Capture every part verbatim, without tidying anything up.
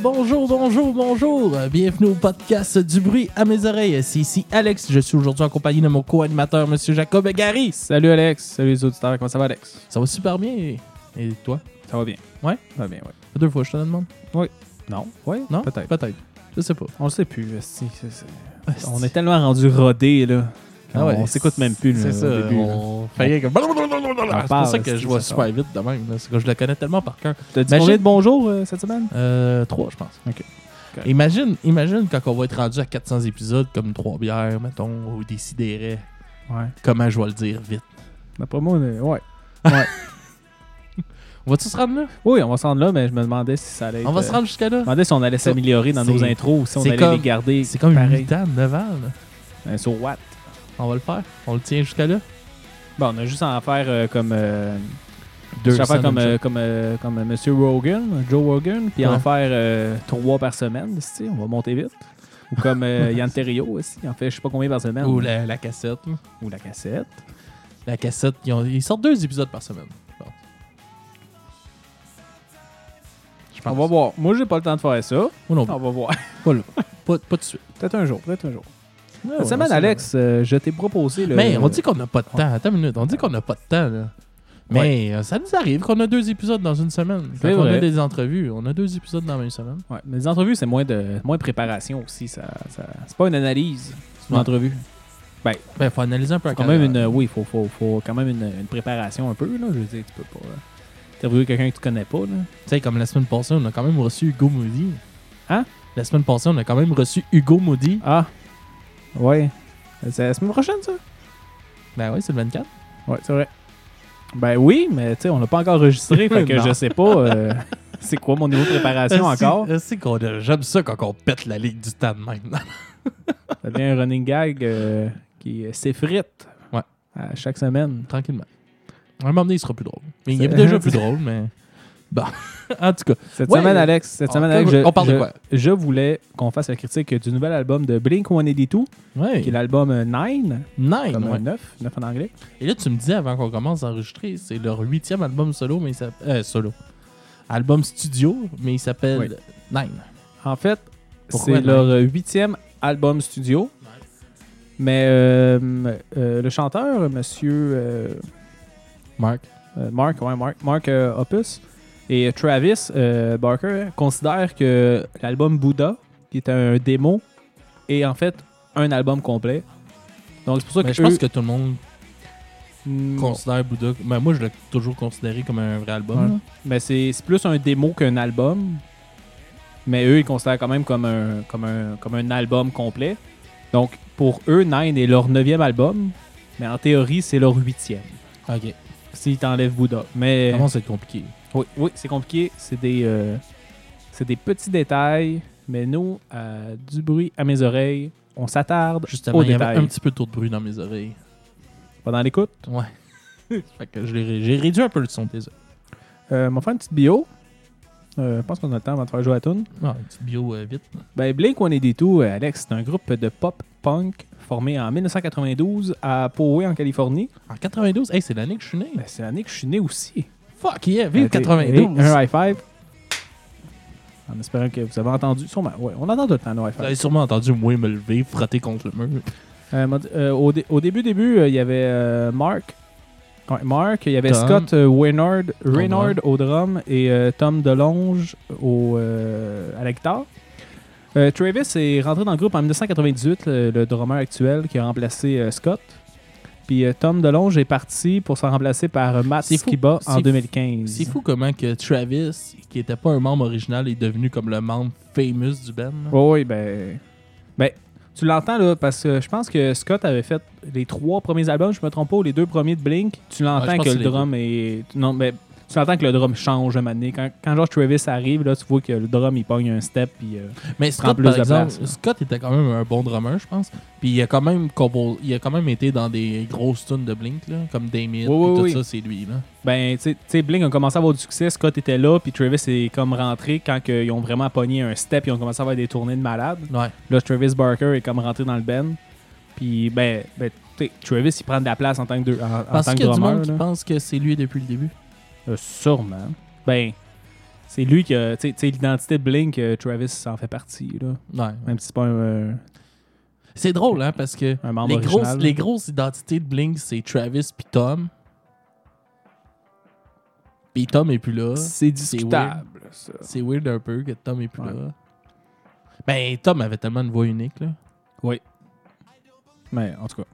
bonjour, bonjour, bonjour. Bienvenue au podcast Du bruit à mes oreilles. C'est ici Alex. Je suis aujourd'hui en compagnie de mon co-animateur, M. Jacob Gary. Salut Alex. Salut les auditeurs. Comment ça va, Alex? Ça va super bien. Et toi? Ça va bien. Ouais? Ça va bien, ouais. Deux fois, je te le demande. Oui. Non? Oui? Non? Peut-être. Peut-être. Je sais pas. On le sait plus. Si, c'est, c'est... On est tellement rendu rodés, là. Ah ouais, on s'écoute même plus. C'est là, ça. au début, on fait comme... C'est pour ça que je vois super ça. vite de même. là. C'est que je le connais tellement par cœur. T'as dit Imagine- combien de bonjours euh, cette semaine? Euh, trois, je pense. OK. Okay. Imagine, imagine quand on va être rendu à quatre cents épisodes, comme trois bières, mettons, ou des sidérés. Ouais. Comment je vais le dire vite? D'après moi, on est... ouais. Ouais. On va-tu se rendre là? Oui, on va se rendre là, mais je me demandais si ça allait être... On va euh, se rendre jusqu'à là? Je me demandais si on allait s'améliorer dans c'est- nos intros ou si on c'est allait comme- les garder C'est comme pareil. huit ans, neuf ans. Là. Euh, sur what? On va le faire. On le tient jusqu'à là. Bon, on a juste à en faire euh, comme... Euh, Deux juste à faire semaines, comme, euh, ça. comme, euh, comme euh, M. Rogan, Joe Rogan, puis Ouais. en faire euh, trois par semaine, tu sais, on va monter vite. Ou comme euh, Yann Terriot aussi, il en fait je sais pas combien par semaine. Ou la, la cassette. là. Ou la cassette. La cassette, ils, ont- ils sortent deux épisodes par semaine. je pense. Je pense. On va voir. Moi, j'ai pas le temps de faire ça. Ou non, On va voir. pas, là. pas, pas de suite. Peut-être un jour, peut-être un jour. Ouais, Cette ouais, semaine, c'est Alex, euh, je t'ai proposé le... vrai. Mais on dit qu'on n'a pas de temps. Attends une minute. On dit qu'on n'a pas de temps. Là. Mais euh, ça nous arrive qu'on a deux épisodes dans une semaine. Quand C'est on vrai. a des entrevues, on a deux épisodes dans la même semaine. Ouais, mais les entrevues, c'est moins de, moins de préparation aussi. Ça, ça... C'est pas une analyse, c'est une Ouais. entrevue. Ben, il faut analyser un peu la Quand même carrière. une, oui, il faut, faut, faut quand même une, une préparation un peu. Là. Je veux dire, tu peux pas euh, interviewer quelqu'un que tu connais pas. Là. Tu sais, comme la semaine passée, on a quand même reçu Hugo Moody. Hein? La semaine passée, on a quand même reçu Hugo Moody. Ah, ouais. C'est la semaine prochaine, ça? Ben oui, c'est le vingt-quatre. Ouais, c'est vrai. Ben oui, mais tu sais, on l'a pas encore enregistré, fait que Non. je sais pas euh, c'est quoi mon niveau de préparation encore. C'est qu'on a- J'aime ça quand on pète la ligue du temps de même. Ça devient un running gag euh, qui s'effrite Ouais. à chaque semaine. Tranquillement. À un moment donné, il sera plus drôle. Mais il C'est- est déjà plus drôle, mais... Bon. En tout cas. Cette Ouais. semaine, Alex, cette On- semaine, Alex, on je, parle de je- quoi? je voulais qu'on fasse la critique du nouvel album de Blink cent quatre-vingt-douze, Ouais. qui est l'album euh, Nine, Nine, comme ouais. un neuf, neuf en anglais. Et là, tu me disais avant qu'on commence à enregistrer, c'est leur huitième album solo, mais il s'appelle... Euh, solo. Album studio, mais il s'appelle Oui. Nine. En fait, Pourquoi c'est Nine? leur euh, huitième album studio. Mais euh, euh, le chanteur, monsieur euh, Marc. euh, Mark, ouais, Mark, Mark euh, Opus et Travis euh, Barker considèrent que l'album Buddha, qui est un démo, est en fait un album complet. Donc c'est pour ça Mais que je pense eux- que tout le monde Hmm, considère Bouddha... Ben, moi, je l'ai toujours considéré comme un vrai album. ouais. là. Mais c'est c'est plus un démo qu'un album. Mais eux, ils considèrent quand même comme un, comme un, comme un album complet. Donc, pour eux, Nine est leur neuvième album. Mais en théorie, c'est leur huitième. OK. S'ils t'enlèvent Bouddha. Mais Comment c'est compliqué? oui, oui c'est compliqué. C'est des, euh, c'est des petits détails. Mais nous, à du bruit à mes oreilles, on s'attarde Justement, aux il y avait détails. un petit peu trop de bruit dans mes oreilles. Pendant l'écoute, Ouais. Fait que je l'ai ré- j'ai réduit un peu le son des oreilles. euh, on va faire une petite bio. Euh, je pense qu'on a le temps avant de faire jouer à la toune. Ah, une petite bio euh, vite. Ben, Blink cent quatre-vingt-douze, euh, Alex, c'est un groupe de pop-punk formé en dix-neuf cent quatre-vingt-douze à Poway, en Californie. En quatre-vingt-douze, hey, c'est l'année que je suis né. Ben, c'est l'année que je suis né aussi. Fuck yeah, vive Euh, quatre-vingt-douze. Un high five. En espérant que vous avez entendu. Sûrement, ouais, on entend tout le temps le high Vous avez five. sûrement entendu moi me lever, frotter contre le mur. Euh, m'a dit- euh, au, dé- au début, début, euh, il y avait euh, Mark. Ouais, Mark, il y avait Tom. Scott euh, Waynard, Reynard drum. au drum et euh, Tom DeLonge au, euh, à la guitare. Euh, Travis est rentré dans le groupe en dix-neuf cent quatre-vingt-dix-huit, le, le drummer actuel qui a remplacé euh, Scott. Puis euh, Tom DeLonge est parti pour se remplacer par euh, Matt C'est fou. Skiba en C'est deux mille quinze. C'est fou comment que Travis, qui était pas un membre original, est devenu comme le membre famous du band. là. Oui, oui, ben. Ben, tu l'entends là, parce que je pense que Scott avait fait les trois premiers albums, je me trompe pas, ou les deux premiers de Blink. Tu Ouais, l'entends je pense que que le c'est les drum est. Non, mais tu l'entends que le drum change un moment donné. Quand, quand George Travis arrive, là, tu vois que le drum il pogne un step. Puis, euh, Mais prend Scott, plus par de exemple, place. Scott était quand même un bon drummer, je pense. Puis il a quand même compo- il a quand même été dans des grosses tunes de Blink, là, comme Damien, Oui, puis oui, tout oui. ça, c'est lui. Là. ben, tu sais- tu sais, Blink a commencé à avoir du succès. Scott était là, puis Travis est comme rentré quand que ils ont vraiment pogné un step. Ils ont commencé à avoir des tournées de malades. Ouais. Là, Travis Barker est comme rentré dans le band. Puis, ben, ben tu sais, Travis, il prend de la place en tant que, deux- en, en Parce tant que qu'il y a du drummer. monde qui là. pense que c'est lui depuis le début. Euh, sûrement. Ben, C'est lui qui a. Tu sais, l'identité de Blink, euh, Travis en fait partie. Là. Ouais. Même si c'est pas un. Euh, c'est drôle, hein, parce que les grosses, les grosses identités de Blink, c'est Travis puis Tom. Puis Tom est plus là. C'est discutable. C'est weird. C'est weird un peu que Tom est plus ouais. là. Ben, Tom avait tellement une voix unique, là. Oui. Mais, en tout cas.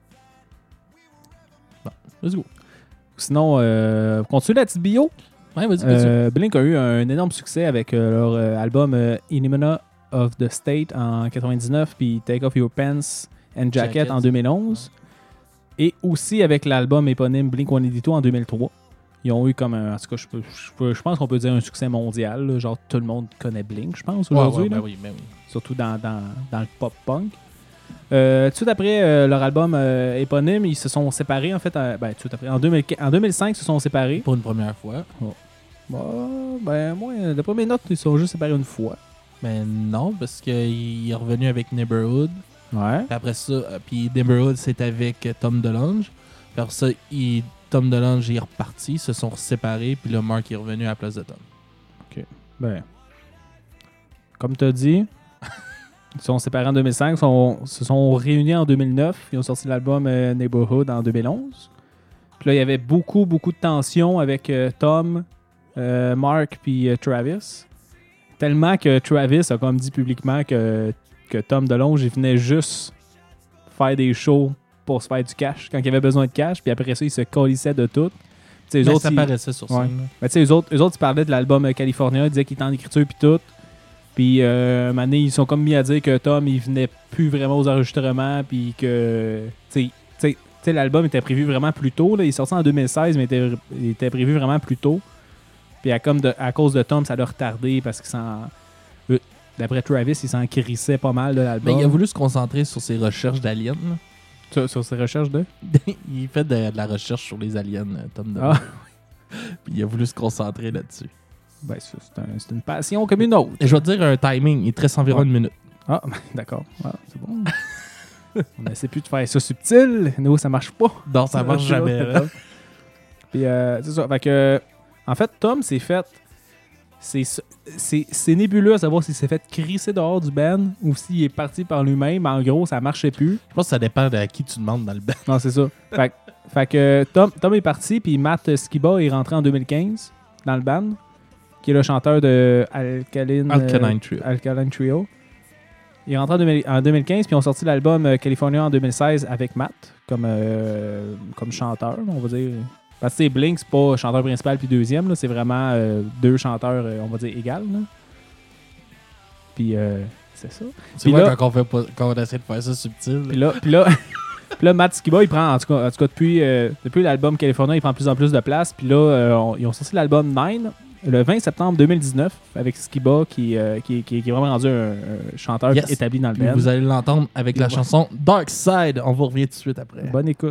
Bon, let's go. Sinon, euh, continue la petite bio. Ouais, vas-y, euh, Blink a eu un énorme succès avec euh, leur euh, album euh, Enema of the State en quatre-vingt-dix-neuf puis Take Off Your Pants and Jacket, Jacket. en deux mille onze. Ouais. Et aussi avec l'album éponyme Blink cent quatre-vingt-deux en deux mille trois. Ils ont eu comme un. En tout cas, je, je, je pense qu'on peut dire un succès mondial. Là, genre, tout le monde connaît Blink, je pense, aujourd'hui. Ouais, ouais, ben oui, ben oui. Surtout dans, dans, dans le pop-punk. Euh, tout de suite après euh, leur album euh, éponyme, ils se sont séparés en fait. Euh, ben, tout de suite après. En, deux mille, en deux mille cinq, ils se sont séparés. Pour une première fois. Oh. Bon, ben, moi, d'après mes notes, ils se sont juste séparés une fois. Ben non, parce qu'il est revenu avec Neighborhood. Ouais. Puis après ça, euh, puis Neighborhood, c'est avec Tom DeLonge. Puis après ça, il, Tom DeLonge est reparti, ils se sont séparés, puis là, Mark est revenu à la place de Tom. OK. Ben, comme tu as dit, ils sont séparés en deux mille cinq, ils sont, se sont réunis en deux mille neuf, ils ont sorti l'album euh, Neighborhood en deux mille onze. Puis là, il y avait beaucoup, beaucoup de tensions avec euh, Tom, euh, Mark puis euh, Travis. Tellement que Travis a comme dit publiquement que, que Tom DeLonge, il venait juste faire des shows pour se faire du cash, quand il avait besoin de cash, puis après ça, il se colissait de tout. T'sais, Mais autres, ça ils... paraissait sur scène. Ouais. Mais tu sais, eux autres, eux autres, ils parlaient de l'album California, ils disaient qu'il était en écriture puis tout. Puis, euh, un moment donné, ils sont comme mis à dire que Tom, il venait plus vraiment aux enregistrements, puis que, tu sais, l'album était prévu vraiment plus tôt. Là. Il est sorti en deux mille seize, mais il était, il était prévu vraiment plus tôt. Puis, à, comme de, à cause de Tom, ça l'a retardé parce qu'il s'en... Euh, d'après Travis, il s'en crissait pas mal de l'album. Mais il a voulu se concentrer sur ses recherches d'aliens. Sur, sur ses recherches de? Il fait de, de la recherche sur les aliens, Tom DeLonge. Ah. Puis il a voulu se concentrer là-dessus. Ben, c'est, c'est, un, c'est une passion comme une autre. Et je vais te dire un timing, il te reste environ ouais. une minute. Ah, d'accord. Ah, c'est bon. On essaie plus de faire ça subtil. Nous, ça marche pas. Non, ça marche jamais. Puis, euh, c'est ça. Fait que, en fait, Tom s'est fait... C'est, c'est, c'est nébuleux à savoir s'il s'est fait crisser dehors du band ou s'il est parti par lui-même. En gros, ça marchait plus. Je pense que ça dépend de qui tu demandes dans le band. Non, c'est ça. Fait, fait que Tom, Tom est parti, puis Matt Skiba est rentré en deux mille quinze dans le band, qui est le chanteur de Alkaline, Alkaline Trio. Euh, Alkaline Trio. Il est rentré en, deux mille, en deux mille quinze, puis ils ont sorti l'album euh, California en deux mille seize avec Matt comme, euh, comme chanteur, on va dire. Parce que Blink, c'est pas chanteur principal puis deuxième, là, c'est vraiment euh, deux chanteurs, euh, on va dire, égales. Là. Puis euh, c'est ça. C'est vrai quand on, fait pas, quand on essaie de faire ça subtil. Puis là, puis là, puis là, Matt Skiba, il prend, en tout cas, en tout cas depuis, euh, depuis l'album California, il prend de plus en plus de place. Puis là, euh, on, ils ont sorti l'album Nine le vingt septembre deux mille dix-neuf avec Skiba, qui, euh, qui, qui, qui est vraiment rendu un, un chanteur yes. établi dans le band. Vous allez l'entendre avec puis la ouais. chanson Dark Side. On vous revient tout de suite après. Bonne écoute.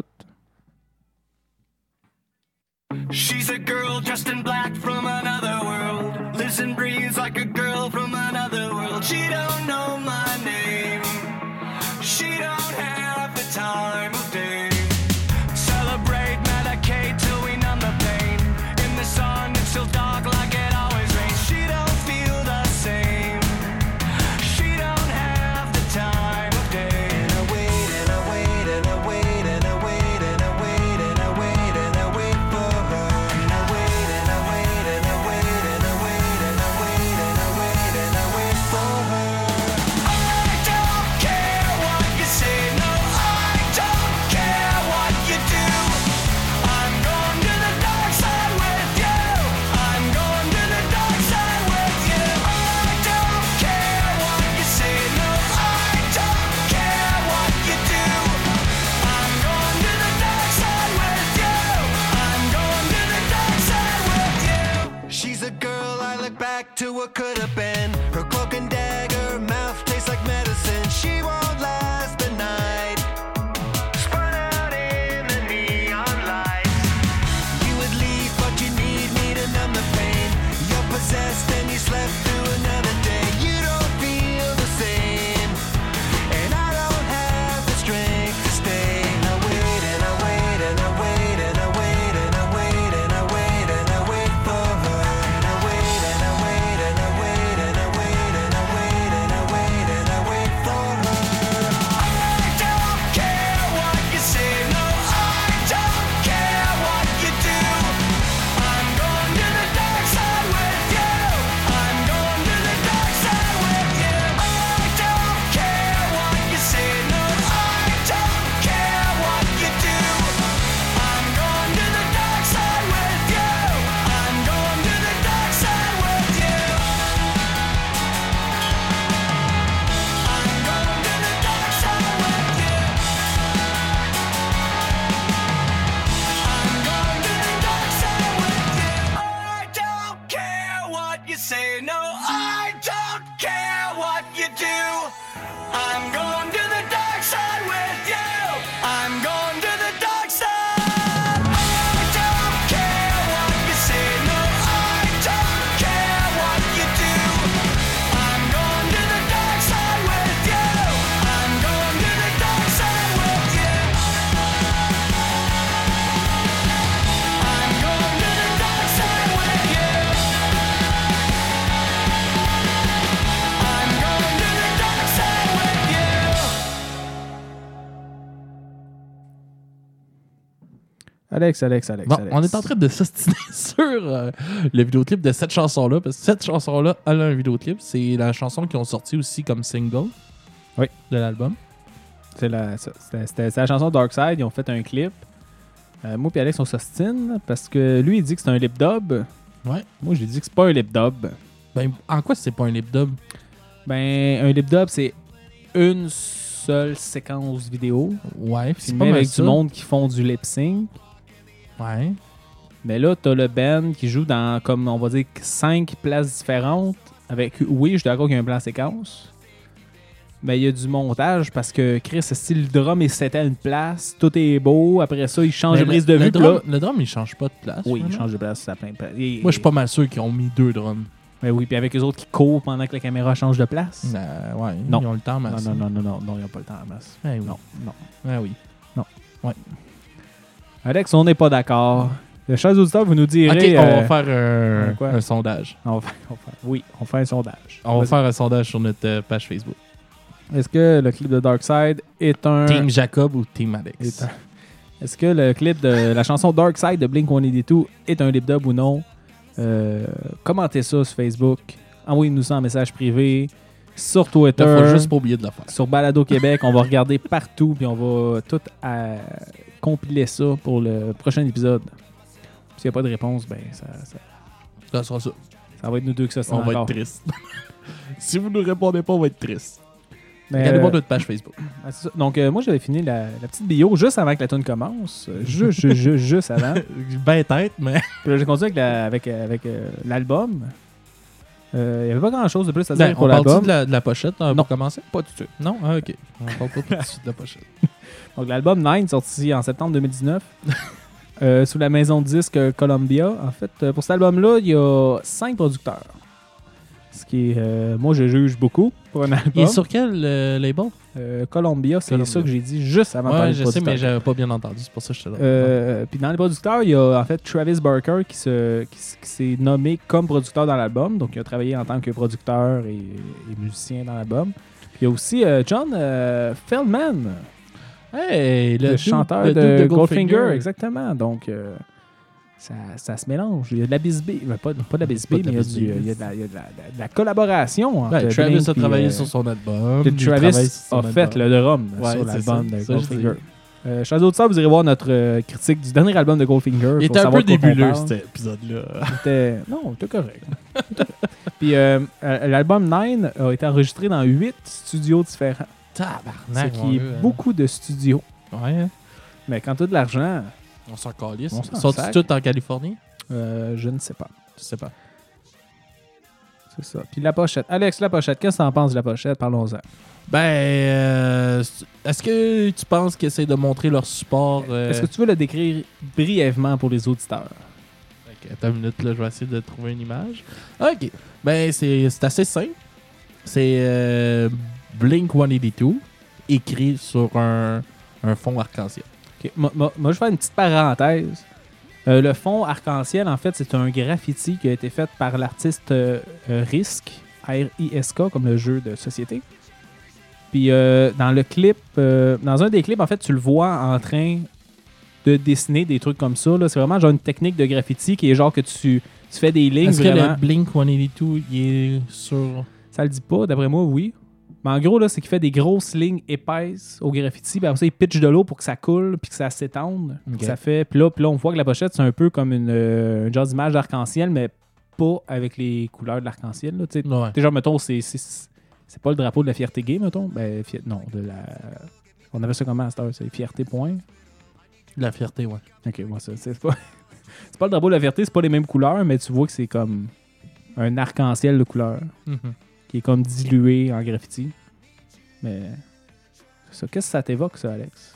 She's a girl dressed in black from another world. Lives and breathes like a girl from another world. She don't know my name. She don't have the time of day. Celebrate, medicate till we numb the pain. In the sun it's still dark like it always rains. She don't feel the same. She don't have the time of day. And I wait and I wait and I wait and I wait and I wait and I wait and I wait for her. And I wait and I wait and I wait and I wait and I wait and I wait and I wait for her. I don't care what you say, no, I don't care what you do. I'm going to the dark side with you. I'm going to the dark side with you. I don't care what you say, no, I don't care what you do. I'm going to the dark side with you. I'm going to the dark side with you. She's a girl I look back to what could have been. Her cloak and dagger, mouth tastes like medicine. She won't last the night. Spun out in the neon lights. You would leave, but you need me to numb the pain. You're possessed and you slept through another day. You don't feel the same, and I don't have the strength to stay. And I wait and I wait and I wait and I wait and I wait and I wait and I wait for her. And I wait and I wait you say. No, I don't care what you do. I'm going to the dark side with you. I'm going to the dark side. I don't care what you say. No, I don't care what you do. I'm going to the dark side with you. I'm going to the dark side with you. I'm going to the dark side with you. I'm going to the dark side with you. Alex, Alex, Alex, Bon, Alex. on est en train de s'ostiner sur euh, le vidéoclip de cette chanson-là, parce que cette chanson-là, elle a un vidéoclip. C'est la chanson qu'ils ont sorti aussi comme single Oui. de l'album. C'est la, ça- c'était, c'était- c'est la chanson Dark Side. Ils ont fait un clip. Euh, moi et Alex, on s'ostine parce que lui, il dit que c'est un lip dub. Ouais. Moi, j'ai dit que c'est pas un lip dub. Ben, en quoi c'est pas un lip dub? Ben, un lip dub, c'est une seule séquence vidéo. Ouais, c'est Filmée pas mal avec ça. du monde qui font du lip sync. Ouais. Mais là, t'as le band qui joue dans, comme on va dire, cinq places différentes. Avec, oui, je suis d'accord qu'il y a un plan séquence. Mais il y a du montage parce que Chris, si le drum est seté à une place, tout est beau. Après ça, il change Mais de prise de le, vue. le puis drum, là- le drum, il change pas de place. oui, il vraiment. change de place à plein de places. Et- Moi, je suis pas mal sûr qu'ils ont mis deux drums. Mais oui, puis avec les autres qui courent pendant que la caméra change de place. Euh, ouais, Non. ils ont le temps, mais Non, non, non, non, non, non, ils n'ont pas le temps à masse. Ouais, oui. Non, non. Ouais, oui. Alex, on n'est pas d'accord. Les chers auditeurs, vous nous direz. Ok, on euh, va faire un, euh, quoi? un sondage. on va faire- on va faire- oui, on fait un sondage. On va Vas-y. faire un sondage sur notre euh, page Facebook. Est-ce que le clip de Dark Side est un. Team Jacob ou Team est Alex? un- Est-ce que le clip de la chanson Dark Side de Blink cent quatre-vingt-douze est un lip dub ou non? Euh, commentez ça sur Facebook. Envoyez-nous ça en message privé. Sur Twitter. Il faut juste pas oublier de le faire. Sur Balado Québec, on va regarder partout puis on va tout euh, compiler ça pour le prochain épisode. S'il n'y a pas de réponse, ben ça, ça, Ça sera ça. ça va être nous deux que ça On va encore. être triste. Si vous ne nous répondez pas, on va être triste. Mais, Regardez pas euh, notre page Facebook. ah, c'est ça. Donc euh, moi j'avais fini la, la petite bio juste avant que la tune commence. Euh, Juste, juste, juste, juste avant. Ben tête, mais. Puis là, j'ai continué avec, la- avec, euh, avec euh, l'album. Euh, Il n'y avait pas grand chose de plus à Ben, dire on pour parle l'album. de la, de la pochette hein, Non. pour commencer? Pas du tout. Non? Ah, ok. On parle pas tout de suite de la pochette. Donc l'album Nine, sorti en septembre deux mille dix-neuf, euh, sous la maison de disques Columbia. En fait, euh, pour cet album-là, il y a cinq producteurs. Ce qui est, euh, moi, je juge beaucoup pour un album. Il est sur quel euh, label? Euh, Columbia, c'est Columbia. ça que j'ai dit juste avant de Ouais, parler je de sais, mais producteurs. j'avais pas bien entendu. C'est pour ça que je te donne. Euh, Puis dans les producteurs, il y a en fait Travis Barker qui, se, qui, s- qui s'est nommé comme producteur dans l'album. Donc il a travaillé en tant que producteur et, et musicien dans l'album. Puis il y a aussi euh, John euh, Feldman, Hey, le, dude- chanteur le de, dude Goldfinger. Exactement. Donc euh, ça, ça se mélange. Il y a de la bisbée. Ben, pas, pas de la bisbée, Pas de mais la il y a, du- bisbée. il y a de la, il y a de la- de la collaboration entre Ben, Travis Blink a puis, travaillé euh, sur son album. que il travaille Travis sur son a fait album. le drum Ouais, sur c'est l'album ça, de ça, je Goldfinger. dis. Euh, chers auditeurs, vous irez voir notre euh, critique du dernier album de Goldfinger. Il pour était un savoir peu de quoi on débuleux, parle. cet épisode-là. C'était- Non, c'était correct. Puis euh, euh, l'album Nine a été enregistré dans huit studios différents. Ce Tabarnak. qui mon est gars, hein. beaucoup de studios. Ouais, hein. Mais quand tu as de l'argent, On s'en calisse. On s'en Sont-ils sac. tous en Californie? euh, je ne sais pas. Je sais pas. C'est ça. Puis la pochette. Alex, la pochette. Qu'est-ce que tu en penses de la pochette? Parlons-en. Ben, euh, est-ce que tu penses qu'ils essaient de montrer leur support? euh, Est-ce que tu veux le décrire brièvement pour les auditeurs? Ok, attends une minute, là, je vais essayer de trouver une image. Ok. Ben, c'est c'est assez simple. C'est euh, Blink cent quatre-vingt-douze écrit sur un, un fond arc-en-ciel. Ok, Moi, moi- moi, je vais faire une petite parenthèse. Euh, le fond arc-en-ciel, en fait, c'est un graffiti qui a été fait par l'artiste euh, euh, Risk, R I S K, comme le jeu de société. Puis euh, dans le clip, euh, dans un des clips, en fait, tu le vois en train de dessiner des trucs comme ça. là. C'est vraiment genre une technique de graffiti qui est genre que tu, tu fais des lignes Est-ce que vraiment... le Blink cent quatre-vingt-douze il est sur... Ça le dit pas, d'après moi, oui. Mais en gros, là, c'est qu'il fait des grosses lignes épaisses au graffiti. Puis après ça, il pitch de l'eau pour que ça coule puis que ça s'étende. Ok. Ça fait... Puis là, puis là, on voit que la pochette, c'est un peu comme une, euh, un genre d'image d'arc-en-ciel, mais pas avec les couleurs de l'arc-en-ciel. Là, tu sais. Ouais. Déjà, mettons, c'est, c'est, c'est pas le drapeau de la fierté gay, mettons. Ben, fi- non, de la... On avait ça comment à cette heure? C'est fierté point. La fierté, ouais. Ok, moi, ça, c'est pas... c'est pas le drapeau de la fierté, c'est pas les mêmes couleurs, mais tu vois que c'est comme... un arc-en-ciel de couleurs Mhm. qui est comme dilué en graffiti. Mais c'est ça. Qu'est-ce que ça t'évoque, ça, Alex?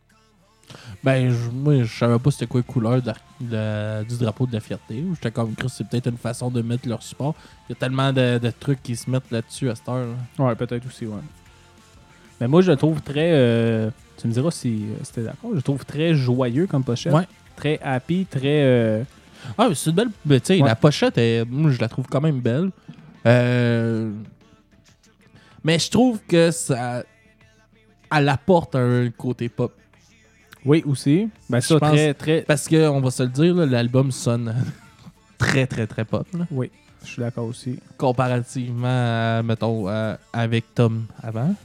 Ben, je- moi, je savais pas c'était quoi la couleur de, de- du drapeau de la fierté. J'étais comme, Chris, c'est peut-être une façon de mettre leur support. Il y a tellement de, de trucs qui se mettent là-dessus à cette heure. Là. Ouais, peut-être aussi, ouais. Mais moi, je le trouve très... euh, tu me diras si, si t'es d'accord. Je le trouve très joyeux comme pochette. Ouais. Très happy, très... euh, Ah, mais c'est une belle. Ben, tu sais, Ouais. la pochette, est, moi, je la trouve quand même belle. Euh, Mais je trouve que ça. Elle apporte un côté pop. Oui, aussi. Ben ça, Je pense- très, très... Parce que, on va se le dire, là, l'album sonne très, très, très pop. Là. Oui, je suis d'accord aussi. Comparativement à, mettons, à- avec Tom avant.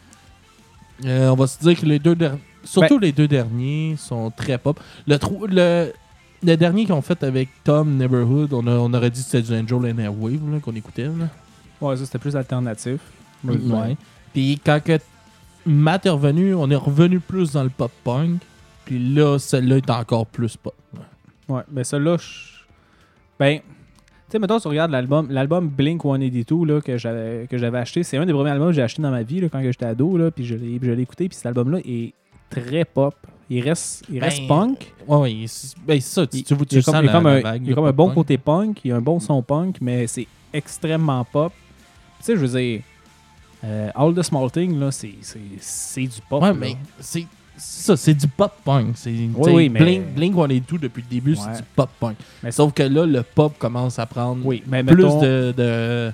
Euh, on va se dire que les deux derniers. Surtout les deux derniers sont très pop. Le, trou- le, le dernier qu'ils ont fait avec Tom Neighborhood, on, a- on aurait dit que c'était du Angel and Airwave là, qu'on écoutait. Là. Ouais, ça, c'était plus alternatif. Ouais. Puis quand que Matt est revenu, on est revenu plus dans le pop-punk. Puis là, celle-là est encore plus pop. Ouais, mais celui-là, je... ben, tu sais, mettons, si tu regardes l'album, l'album Blink cent quatre-vingt-deux là, que j'avais que j'avais acheté, c'est un des premiers albums que j'ai acheté dans ma vie là, quand que j'étais ado, là, puis je l'ai, je l'ai écouté, puis cet album-là est très pop. Il reste, il reste Ben, punk. Ouais, ouais, c'est ben, c'est ça. Tu, Il, tu, tu il y a sens comme, il y a la- comme la un, vague il y a de comme un bon pop-punk. côté punk, il y a un bon son punk, mais c'est extrêmement pop. Tu sais, je veux dire, euh, All the Small Things, là, c'est, c'est, c'est du pop. Ouais, là. mais c'est ça, c'est du pop-punk. C'est, Oui, t'sais, oui, mais- Blink, Blink cent quatre-vingt-deux, depuis le début, Ouais. c'est du pop-punk. Mais Sauf que là, le pop commence à prendre Oui, mais plus mettons, de, de-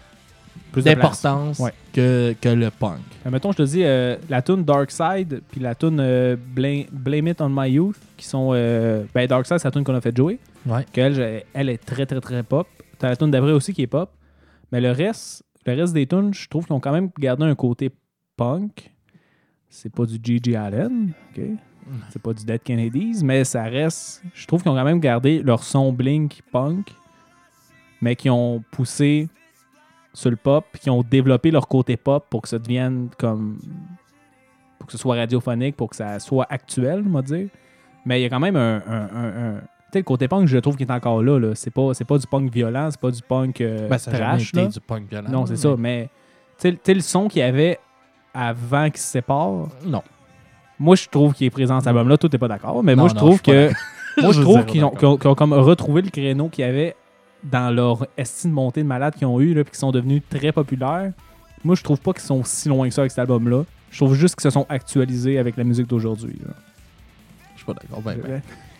plus de d'importance Ouais. que, que le punk. Mais mettons, je te dis, euh, la tune Dark Side puis la tune euh, Blame, Blame It on My Youth, qui sont. Euh, ben, Dark Side, c'est la tune qu'on a fait jouer. Ouais. Qu'elle, je- elle est très, très, très pop. T'as la tune d'après aussi qui est pop. Mais le reste, le reste des tunes, je trouve qu'ils ont quand même gardé un côté punk. C'est pas du G G Allen, OK? C'est pas du Dead Kennedys, mais ça reste. Je trouve qu'ils ont quand même gardé leur son Blink punk, mais qui ont poussé sur le pop, puis qui ont développé leur côté pop pour que ça devienne comme. Pour que ce soit radiophonique, pour que ça soit actuel, on va dire. Mais il y a quand même un. un, un, un- tu sais, le côté punk, je trouve qu'il est encore là. là. C'est pas, c'est pas du punk violent, c'est pas du punk euh, Ben, ça a jamais trash. été là. du punk violent. Non, c'est mais- ça. Mais tu sais, tu sais, le son qu'il y avait avant qu'ils se séparent, Non. moi, je trouve qu'il est présent dans cet album-là. Toi, t'es pas d'accord. Mais Non, moi, je non, trouve je suis pas que. d'accord. Moi, je Je trouve zéro qu'ils ont, d'accord. qu'ils ont- qu'ils ont comme retrouvé le créneau qu'il y avait dans leur estime montée de malades qu'ils ont eu, là, puis qui sont devenus très populaires. Moi, je trouve pas qu'ils sont si loin que ça avec cet album-là. Je trouve juste qu'ils se sont actualisés avec la musique d'aujourd'hui. là. Je suis pas d'accord. Ben, ben. Ouais.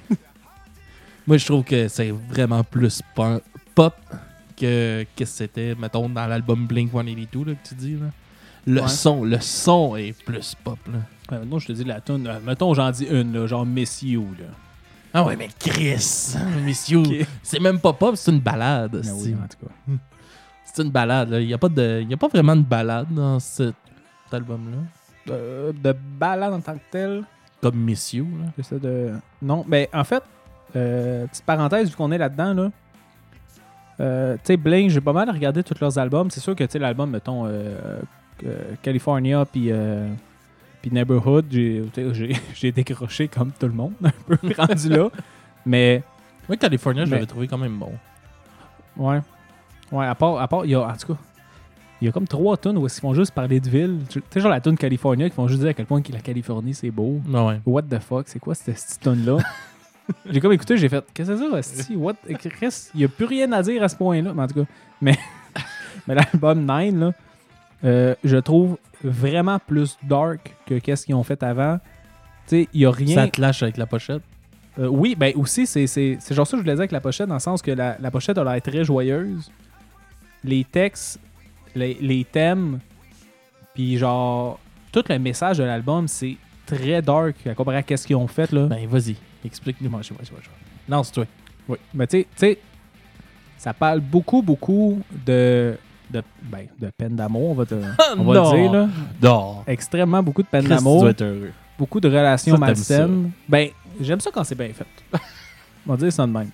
Moi, je trouve que c'est vraiment plus punk- pop que que c'était, mettons, dans l'album Blink cent quatre-vingt-deux là, que tu dis. Là. Le Ouais. son, le son est plus pop. Là. Ouais, maintenant, je te dis la tune. euh, mettons, j'en dis une, là, genre Miss You. Là. Ah ouais, mais Chris, messieurs, Ok. c'est même pas pop, c'est une balade. Mais c'est- oui, en tout cas. C'est une balade. là. Il n'y a, pas de- il y a pas vraiment de balade dans cet album-là. Euh, de balade en tant que telle. Comme Messieurs. Là. J'essaie de. Non, mais en fait, euh, petite parenthèse, vu qu'on est là-dedans, là. Euh, tu sais, Blink, j'ai pas mal regardé tous leurs albums. C'est sûr que, tu sais, l'album, mettons, euh, euh, California puis euh, puis Neighborhood, j'ai, tu sais, j'ai, j'ai décroché comme tout le monde, un peu rendu là. Mais, Oui, California, je Mais- l'avais trouvé quand même bon. ouais. Ouais, à part, à part, il y a, en tout cas, il y a comme trois tunes où ils font juste parler de ville. Tu sais, genre la tune California, qui font juste dire à quel point que la Californie, c'est beau. Ah ouais. What the fuck, c'est quoi cette petite tune-là? J'ai comme écouté, j'ai fait, qu'est-ce que c'est ça, esti? What? Chris, il n'y a plus rien à dire à ce point-là, mais en tout cas. Mais, mais l'album neuf, là, euh, je trouve vraiment plus dark que qu'est-ce qu'ils ont fait avant. Tu sais, il n'y a rien. Ça te lâche avec la pochette. Euh, oui, ben aussi, c'est, c'est, c'est genre ça que je voulais dire avec la pochette, dans le sens que la, la pochette a l'air très joyeuse. Les textes, les, les thèmes, puis genre, tout le message de l'album, c'est très dark à comparer à ce qu'ils ont fait, là. Ben, vas-y, explique-nous. Moi, je sais pas, je sais pas, je sais pas. Lance-toi. Oui. Mais tu sais- tu sais, ça parle beaucoup, beaucoup de, de, ben, de peine d'amour, on va, te, on va non. le dire, là. Dors. Extrêmement beaucoup de peine Chris, tu d'amour, dois être heureux. beaucoup de relations Ça, t'aimes malsaines. Ben, j'aime ça quand c'est bien fait. On va dire ça de même.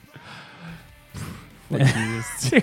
Fuck you, esti.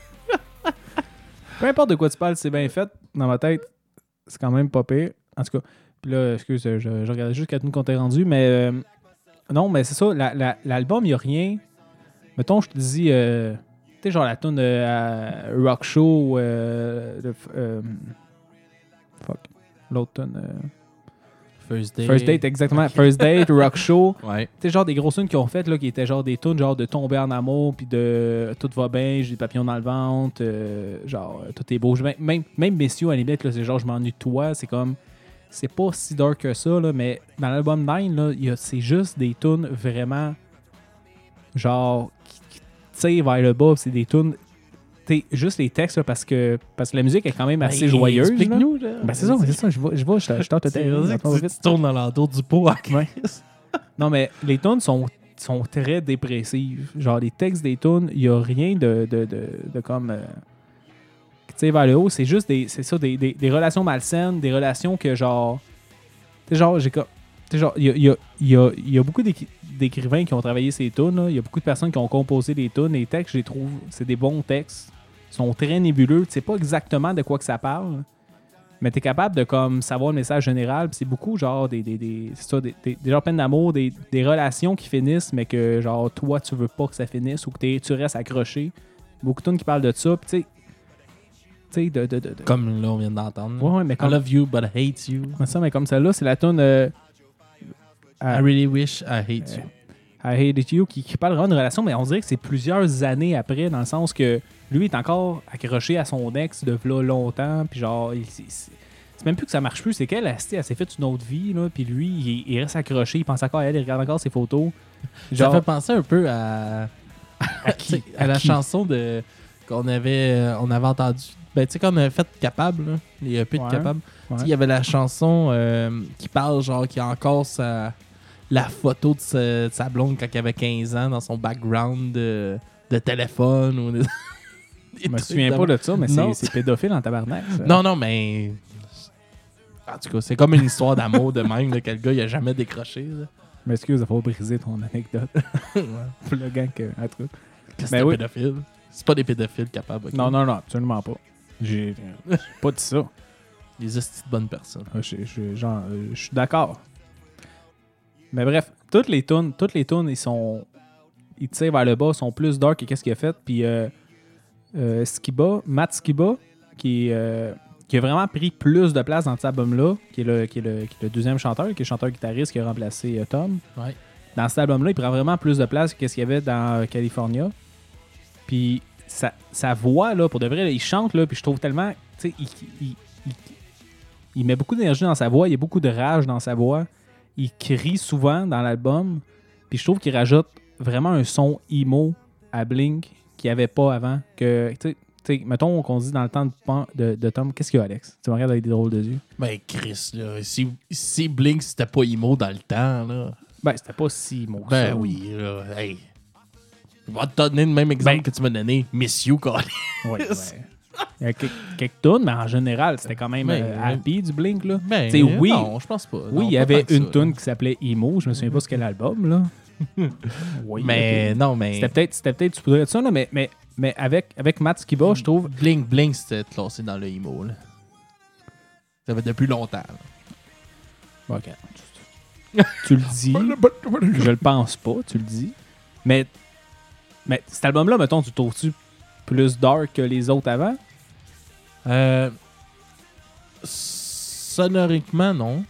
Peu importe de quoi tu parles, c'est bien fait. Dans ma tête, c'est quand même pas pire. En tout cas, puis là, excuse, je, je regardais juste quatre minutes qu'on t'est rendu, mais euh, non, mais c'est ça, la- la- l'album, il n'y a rien. Mettons, je te dis, euh, sais, genre la tune de uh, Rock Show, euh, de, euh, fuck, l'autre tune. Euh, First Date. First Date, exactement. Okay. First Date, Rock Show. Ouais. Tu sais, genre des grosses tunes qu'ils ont faites, là, qui étaient genre des tunes, genre de tomber en amour, puis de tout va bien, j'ai des papillons dans le ventre, euh, genre tout est beau. Je- Même, même Messieurs, à la limite, là, c'est genre je m'ennuie de toi, c'est comme. C'est pas si dark que ça, là, mais dans l'album nine, là, il y a- c'est juste des tunes vraiment. Genre. qui, qui tirent vers le bas, c'est des tunes. Tu sais, juste les textes, là, parce que, parce que la musique est quand même assez Ben, joyeuse. là. Explique-nous, là. Ben, c'est ça, c'est ça, je vois, je vois, je je tente de C'est te- vrai de- que tu, tu tournes dans l'entour du pot. Ouais. Non, mais les tunes sont, sont très dépressives. Genre, les textes des tunes, il n'y a rien de, de, de, de comme. Euh, tu sais, vers le haut, c'est juste des, c'est ça, des, des, des relations malsaines, des relations que, genre. Tu sais, genre, j'ai comme. Tu sais, genre, il y a, il y, a, il y, a, il y a beaucoup d'écri- d'écrivains qui ont travaillé ces tunes. là. Il y a beaucoup de personnes qui ont composé des tunes. Les textes, je les trouve, c'est des bons textes. Ils sont très nébuleux. Tu sais pas exactement de quoi que ça parle. Mais tu es capable de comme savoir le message général. Puis c'est beaucoup genre des, des, des, c'est ça, des, des, des gens pleins d'amour, des, des relations qui finissent, mais que genre toi tu veux pas que ça finisse ou que t'es- tu restes accroché. Beaucoup de tunes qui parlent de ça. Puis tu sais, tu sais, de, de, de, de- Comme là, on vient d'entendre. Ouais, ouais, mais I comme love you, but I hate you. comme ça, mais comme celle-là, c'est la tune euh, I really wish I hate you. I Hate You qui, qui parle vraiment d'une relation, mais on dirait que c'est plusieurs années après, dans le sens que lui est encore accroché à son ex de là longtemps, puis genre, il- c'est c'est- c'est même plus que ça marche plus, c'est qu'elle, elle, elle s'est fait une autre vie, là, puis lui, il, il reste accroché, il pense encore à elle, il regarde encore ses photos. Ça fait penser un peu à, à qui? tu sais, à la qui? chanson de qu'on avait, euh, on avait entendu. Ben, tu sais, quand on avait fait Capable, là, les E P de Ouais. Capable, tu sais, Ouais. il y avait la chanson euh, qui parle, genre, qui a encore sa, la photo de sa, de sa blonde quand il avait quinze ans dans son background de, de téléphone. Ou des- des Je me trucs souviens de- pas de ça, mais Non. c'est c'est pédophile en tabarnak. ça. Non, non, mais. En tout cas, c'est comme une histoire d'amour de même, là, que le gars, il a jamais décroché. là. Je m'excuse de pas briser ton anecdote. Ouais. Pour le gang que. Un truc. Que c'est Ben un oui. pédophile. C'est pas des pédophiles capables. ok? Non, non, non, absolument pas. J'ai j'ai pas dit ça. Des hosties de bonnes personnes. Ah, Je je- genre, euh, je suis d'accord. Mais bref, toutes les tunes, toutes les tunes, ils sont, ils tirent vers le bas, sont plus dark que qu'est-ce qu'il a fait. Puis euh, euh, Skiba, Matt Skiba, qui, euh, qui a vraiment pris plus de place dans cet album-là, qui est le, qui est le, qui est le deuxième chanteur, qui est le chanteur guitariste qui a remplacé euh, Tom. Ouais. Dans cet album-là, il prend vraiment plus de place que ce qu'il y avait dans euh, California. Puis sa, sa voix, là, pour de vrai, là, il chante, là, puis je trouve tellement, tu sais, il, il, il, il met beaucoup d'énergie dans sa voix, il y a beaucoup de rage dans sa voix. Il crie souvent dans l'album. Puis je trouve qu'il rajoute vraiment un son emo à Blink qu'il n'y avait pas avant. Que, tu sais, tu sais, mettons qu'on dit dans le temps de, Pan- de, de Tom, qu'est-ce qu'il y a, Alex? Tu me regardes avec des drôles de yeux. Ben, Chris, là, si, si Blink, c'était pas emo dans le temps, là. Ben, c'était pas si emo que Ben ça. oui, là. Hey. Je vais te donner le même exemple Ben- que tu m'as donné. Miss You, Colin. Ouais, ouais. Il y a quelques, quelques tunes, mais en général, c'était quand même Ben, euh, happy du Blink, là. Ben, T'sais, oui, non, je pense pas. oui, Non, il y pas avait tant que une ça. tune qui s'appelait Emo. Je me souviens pas ce qu'est l'album, là. Oui, Mais ok. non, mais. C'était peut-être, c'était peut-être, tu pourrais dire ça, là, mais, mais, mais avec, avec Matt Skiba, je trouve. Blink, Blink, c'était classé dans le emo, là. Ça fait depuis longtemps. là. Ok. Tu le dis. Je le pense pas, tu le dis. Mais, mais cet album-là, mettons, tu trouves-tu plus dark que les autres avant? Euh, sonoriquement, non.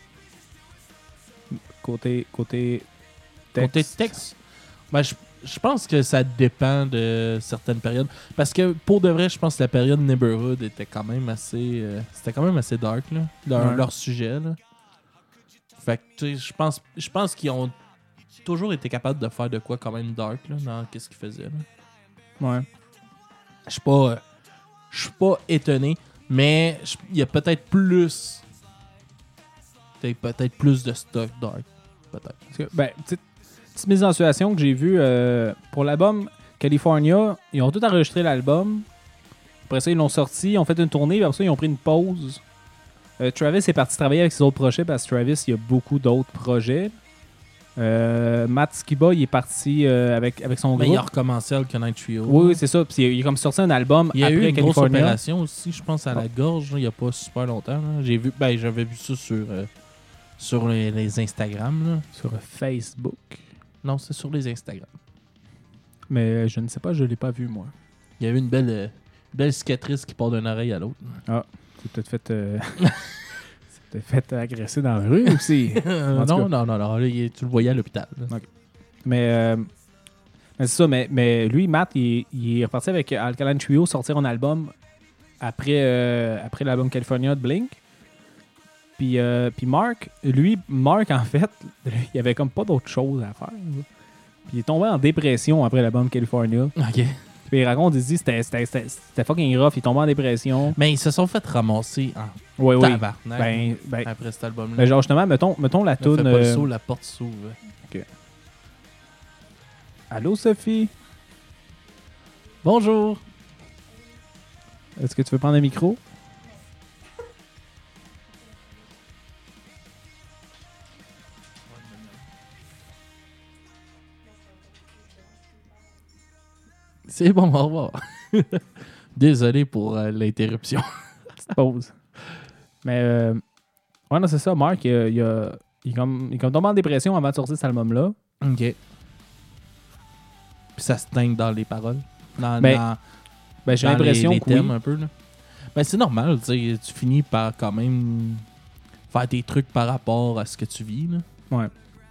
Côté, côté texte. Côté texte, ben, je, je pense que ça dépend de certaines périodes. Parce que pour de vrai, je pense que la période Neighborhood était quand même assez. euh, c'était quand même assez dark, là. Leur, Ouais. leur sujet, là. Fait que, tu sais, je pense, je pense qu'ils ont toujours été capables de faire de quoi quand même dark, là, dans qu'est-ce qu'ils faisaient, là. Ouais. Je suis pas. euh, Je suis pas étonné, mais je- il y a peut-être plus. Peut-être peut-être plus de stock dark. Peut-être. Parce que, ben, petite, petite mise en situation que j'ai vue euh, pour l'album California, ils ont tout enregistré l'album. Après ça, ils l'ont sorti, ils ont fait une tournée, puis après ça, ils ont pris une pause. Euh, Travis est parti travailler avec ses autres projets parce que Travis, il y a beaucoup d'autres projets. Euh, Matt Skiba, il est parti euh, avec, avec son Mais groupe. il a recommencé à Alkaline Trio. Oui, oui, c'est ça. Puis il a comme sorti un album Il y a après eu une grosse California. opération aussi, je pense, à la gorge, là, il n'y a pas super longtemps. là. J'ai vu, ben, j'avais vu ça sur, euh, sur les, les Instagram. Là. Sur Facebook. Non, c'est sur les Instagram. Mais euh, je ne sais pas, je ne l'ai pas vu, moi. Il y avait une belle, euh, belle cicatrice qui part d'une oreille à l'autre. Ah, c'est peut-être fait... Euh... c'est peut-être fait agresser dans la rue aussi. Euh, non, non, non, non, là, il, tu le voyais à l'hôpital. Okay. Mais, euh, mais c'est ça, mais, mais lui, Matt, il, il est reparti avec Alkaline Trio sortir un album après, euh, après l'album California de Blink. Puis, euh, puis Mark, lui, Mark, en fait, il avait comme pas d'autre chose à faire. Là. Puis il est tombé en dépression après l'album California. OK. Puis il raconte, il dit c'était, c'était, c'était, c'était fucking rough, il est tombé en dépression. Mais ils se sont fait ramasser en oui, oui. tabarnak Ben, ben, après cet album-là. Ben genre, justement, mettons, mettons la toune... Fais pas le euh... saut, la porte s'ouvre. OK. Allô, Sophie? Bonjour. Est-ce que tu veux prendre un micro? C'est bon, au revoir. Désolé pour euh, l'interruption. Petite pause. Mais, euh, ouais, non, c'est ça. Mark, il, a, il, a, il, est comme, il est comme tombé en dépression avant de sortir cet album-là. OK. Puis ça se teint dans les paroles. Dans, Ben, dans, ben j'ai dans l'impression les, les que oui. thèmes un peu. Là. Ben, c'est normal. Tu sais, tu finis par quand même faire tes trucs par rapport à ce que tu vis. Là. Ouais.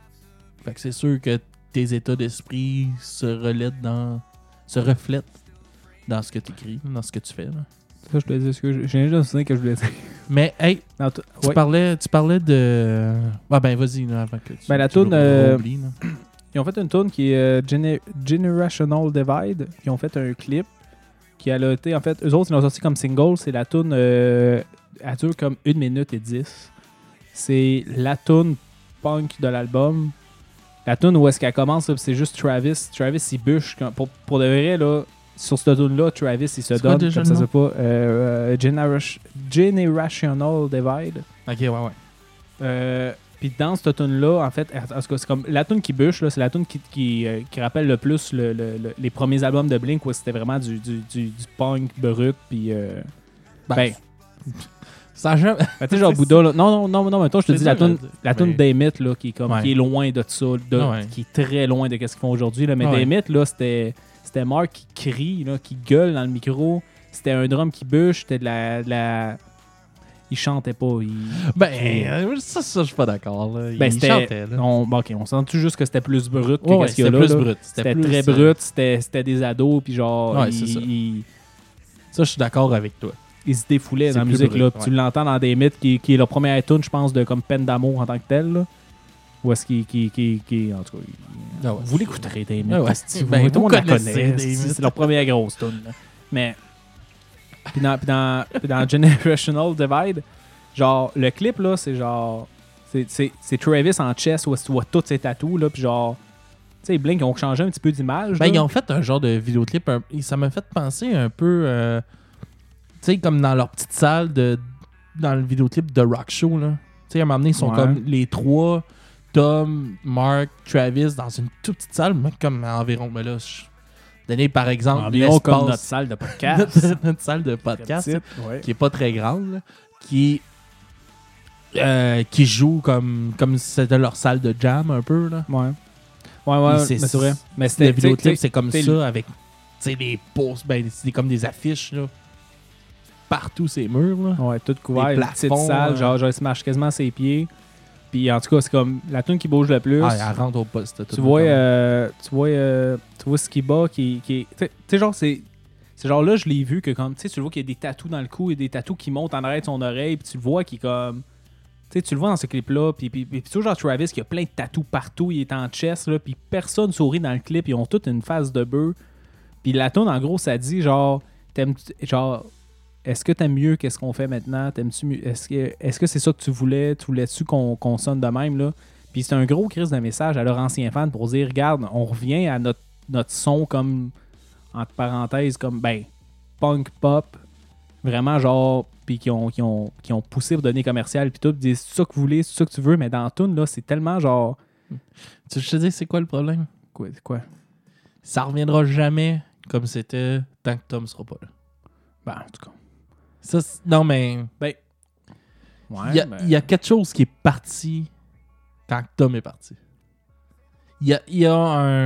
Fait que c'est sûr que tes états d'esprit se relèvent dans... se reflètent dans ce que tu écris, dans ce que tu fais. Là. Ça, je te dis ce que je... J'ai juste un souvenir que je voulais dire. Mais, hey, Non, t- tu, ouais. parlais, tu parlais de... Ah ben, vas-y, là, avant que tu... Ben, la tu toune, le euh, oublies, là. Ils ont fait une tune qui est euh, Gener- Generational Divide. Ils ont fait un clip qui a été, en fait, eux autres, ils l'ont sorti comme single. C'est la tune, euh, elle dure comme une minute et dix. C'est la tune punk de l'album. La tune où est-ce qu'elle commence, là, c'est juste Travis. Travis, il bûche. Quand- Pour, pour de vrai, là, sur cette tune-là, Travis, il se C'est quoi donne, déjà comme le ça nom? se peut pas. Euh, euh, Genera- Generational Divide. Ok, ouais, ouais. Euh, Puis dans cette tune-là, en fait, en tout cas, c'est comme la tune qui bûche, là, c'est la tune qui, qui, euh, qui rappelle le plus le, le, le- les premiers albums de Blink où c'était vraiment du, du, du, du punk brut. Puis, euh, Ben, ben, ça a jamais... ben, tu sais, genre Bouddha, là. Non, non, non, non, mettons, je te C'est dis la dur à tune, dire. la tune Mais- d'Amit, là, qui est, comme, Ouais. qui est loin de ça, de, Ouais. qui est très loin de ce qu'ils font aujourd'hui. Là. Mais Ouais. d'Amit, là, c'était, c'était Mark qui crie, là, qui gueule dans le micro. C'était un drum qui bûche, c'était de la. De la... Il chantait pas. Il... Ben, euh, ça, ça, je suis pas d'accord. Là. Ben, Il c'était. chantait, là. On, bon, ok, on sent-tu juste que c'était plus brut que Ouais, ouais, ce qu'il y a c'était là. plus là. brut. C'était plus, très euh, brut, c'était, c'était des ados, puis genre, Ouais, ils, c'est ça. ils, Ça, je suis d'accord avec toi. ils se défoulaient C'est dans la plus musique. brut, Là. ouais. Tu l'entends dans des mythes, qui, qui est leur première tune, je pense, de comme Peine d'amour en tant que tel. Là. Ou est-ce qu'il. Qui, qui, qui, en tout cas, il- Ah ouais. vous l'écouterez, des mythes. Ah ouais. Si vous, Ben, tout le vous monde la connaissez connaît. des C'est, mythes. c'est leur première grosse tune. là. Mais. Puis dans, puis dans, puis dans Generational Divide, genre, le clip, là, c'est genre. C'est, c'est, c'est Travis en chess où tu vois tous ses tatous, là, puis genre. Tu sais, Blink, ils ont changé un petit peu d'image. Ben, là. ils ont fait un genre de vidéoclip. Un... et ça m'a fait penser un peu. Euh... Tu sais, comme dans leur petite salle de. Dans le vidéoclip de Rock Show, là. Tu sais, à un moment donné, ils sont Ouais. comme les trois, Tom, Mark, Travis, dans une toute petite salle, mais comme environ. Mais là, je... donner par exemple. Environ comme notre l'espace- salle de podcast. notre, notre salle de podcast. Très petite, ouais. Qui est pas très grande, là, qui euh, qui joue comme comme si c'était leur salle de jam un peu là. Ouais. Ouais, ouais, Puis c'est- mais c'est vrai. Mais Le c'était vidéoclip tu sais, c'est comme t'sais, ça avec tu sais des posts ben c'est comme des affiches là partout ces murs là. ouais, tout couvert, les une petite plafonds, salle, euh. genre, genre, il se marche quasiment ses pieds. Puis en tout cas, c'est comme la tune qui bouge le plus. Ah, elle rentre au poste. tu vois, euh, tu vois, euh, tu vois Skiba qui, qui est, tu sais- tu sais genre c'est, c'est genre là je l'ai vu que comme, tu sais, tu le vois qu'il y a des tatous dans le cou et des tatous qui montent en arrière de son oreille, puis tu le vois qui est comme, tu sais, tu le vois dans ce clip là, puis puis puis tu vois genre Travis qui a plein de tatous partout, il est en chest là, puis personne sourit dans le clip, ils ont toute une face de bœuf. Puis la tune en gros ça dit genre, t'aimes, genre est-ce que t'aimes mieux qu'est-ce qu'on fait maintenant? T'aimes-tu mieux? Est-ce que, est-ce que c'est ça que tu voulais? Tu voulais-tu qu'on, qu'on sonne de même, là? Puis c'est un gros crise de message à leurs anciens fans pour dire, regarde, on revient à notre, notre son comme, entre parenthèses, comme, ben, punk pop, vraiment genre, puis qui ont, qui ont, qui ont poussé pour donner commercial, puis tout, puis disent, c'est ça que vous voulez, c'est ça que tu veux, mais dans la tune, là, c'est tellement genre... Tu je te dis c'est quoi le problème? Quoi? quoi? Ça reviendra jamais comme c'était tant que Tom sera pas là. Ben, en tout cas. Ça, c'est- non mais Ben, ouais, il y, a- ben- il y a quelque chose qui est parti quand Tom est parti. Il y a, il y a un,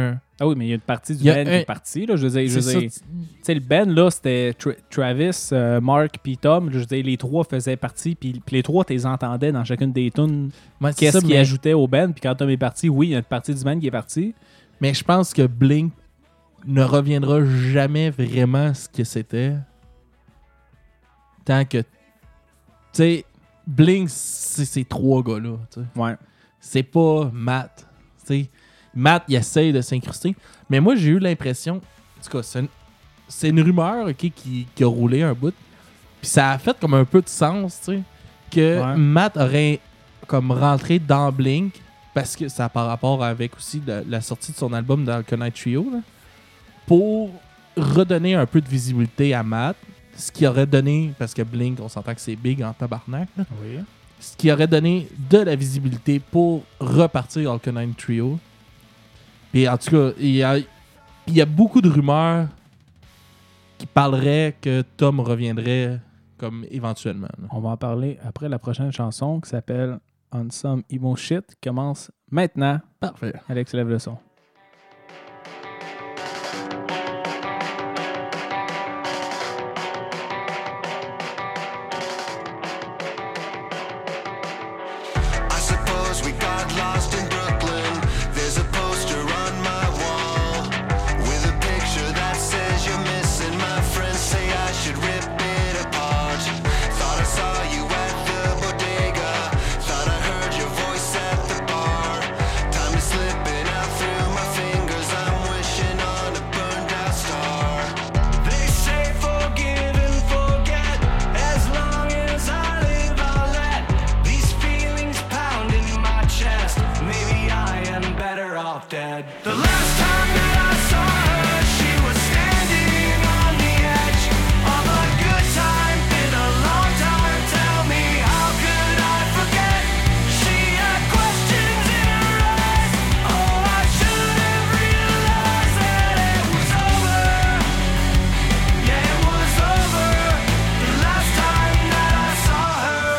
Ah oui, mais il y a une partie du Il y a band qui un- est partie. Là, je veux dire, je C'est veux dire, ça, tu sais, le band, là, c'était Tra- Travis, euh, Mark puis Tom. Je veux dire, les trois faisaient partie. Puis puis les trois, tu les entendais dans chacune des tunes. Ouais, c'est Qu'est-ce ça, qu'ils mais, ajoutaient au band. Puis quand Tom est parti, oui, il y a une partie du band qui est partie. mais je pense que Blink ne reviendra jamais vraiment à ce que c'était. Tant que. Tu sais, Blink, c'est ces trois gars-là. tu sais. Ouais. C'est pas Matt. Tu sais, Matt, il essaye de s'incruster. Mais moi, j'ai eu l'impression. En tout cas, c'est une, c'est une rumeur ok, qui, qui a roulé un bout. Puis ça a fait comme un peu de sens, tu sais, que Ouais. Matt aurait comme rentré dans Blink parce que ça a par rapport avec aussi la, la sortie de son album dans le Night Trio là, pour redonner un peu de visibilité à Matt. Ce qui aurait donné, parce que Blink, on s'entend que c'est big en tabarnak, là, Oui. ce qui aurait donné de la visibilité pour repartir dans le Night Trio. Et en tout cas, il y a, il y a beaucoup de rumeurs qui parleraient que Tom reviendrait comme éventuellement. là. On va en parler après la prochaine chanson qui s'appelle On Some Emo Shit, qui commence maintenant. Parfait. Alex, lève le son. I suppose we got lost in Brooklyn. There's a poster on my wall with a picture that says you're missing. My friends say I should rip it apart. Thought I saw you at the bodega. Thought I heard your voice at the bar. Time is slipping out through my fingers. I'm wishing on a burned out star. They say forgive and forget. As long as I live, I'll let these feelings pound in my chest. Maybe I am better off dead. The last time that I saw her, she was standing on the edge of a good time. Been a long time. Tell me, how could I forget? She had questions in her eyes. Oh, I should have realized that it was over. Yeah, it was over. The last time that I saw her.